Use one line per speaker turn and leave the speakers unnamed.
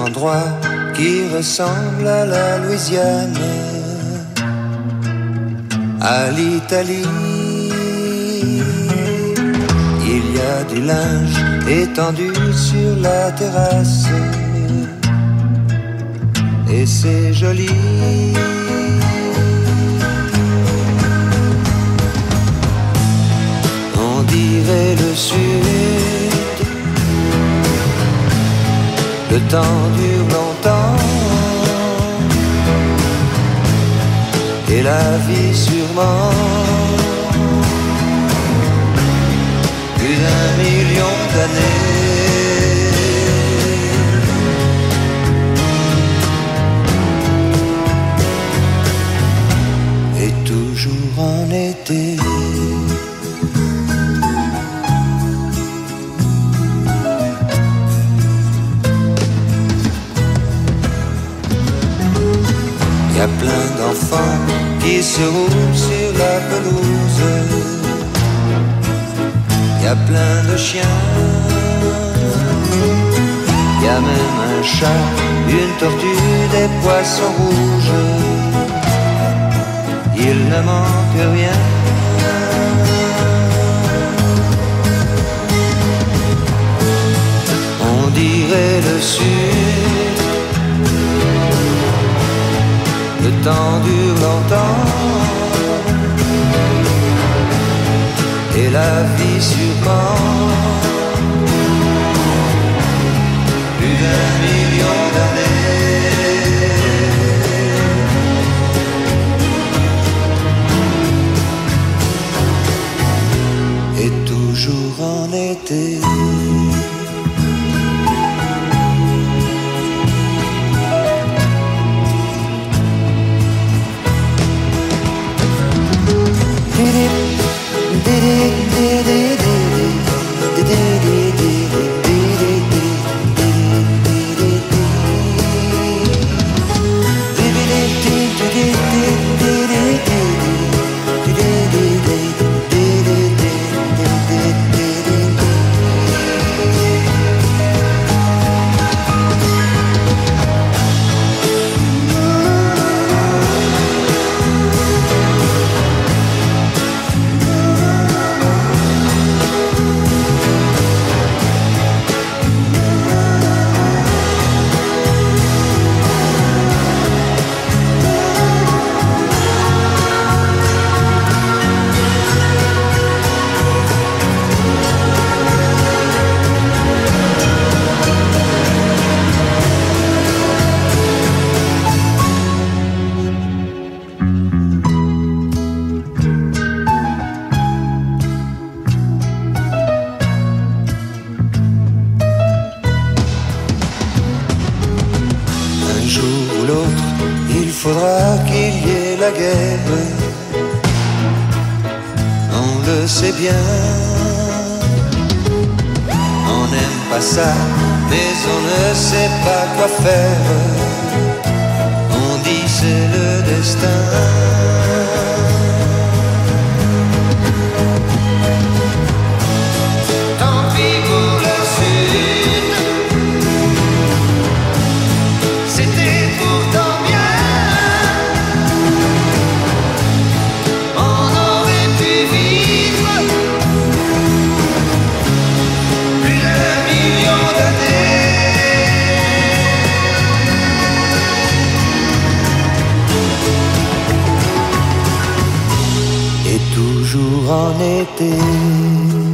endroit qui ressemble à la Louisiane, à l'Italie. Il y a du linge étendu sur la terrasse et c'est joli. On dirait le sud, le temps dure longtemps et la vie sûrement plus d'1 million d'années. Et toujours en été. Y a plein d'enfants qui se roulent sur la pelouse. Y a plein de chiens. Y a même un chat, une tortue, des poissons rouges. Il ne manque rien. On dirait le sud. Le temps dure longtemps et la vie sûrement plus d'1 million d'années. Et toujours en été. C'est bien, on n'aime pas ça, mais on ne sait pas quoi faire. On dit c'est le destin. Tant pis pour le sud, c'était pourtant bien. On aurait pu vivre plus d'1 million d'années. Et toujours en été.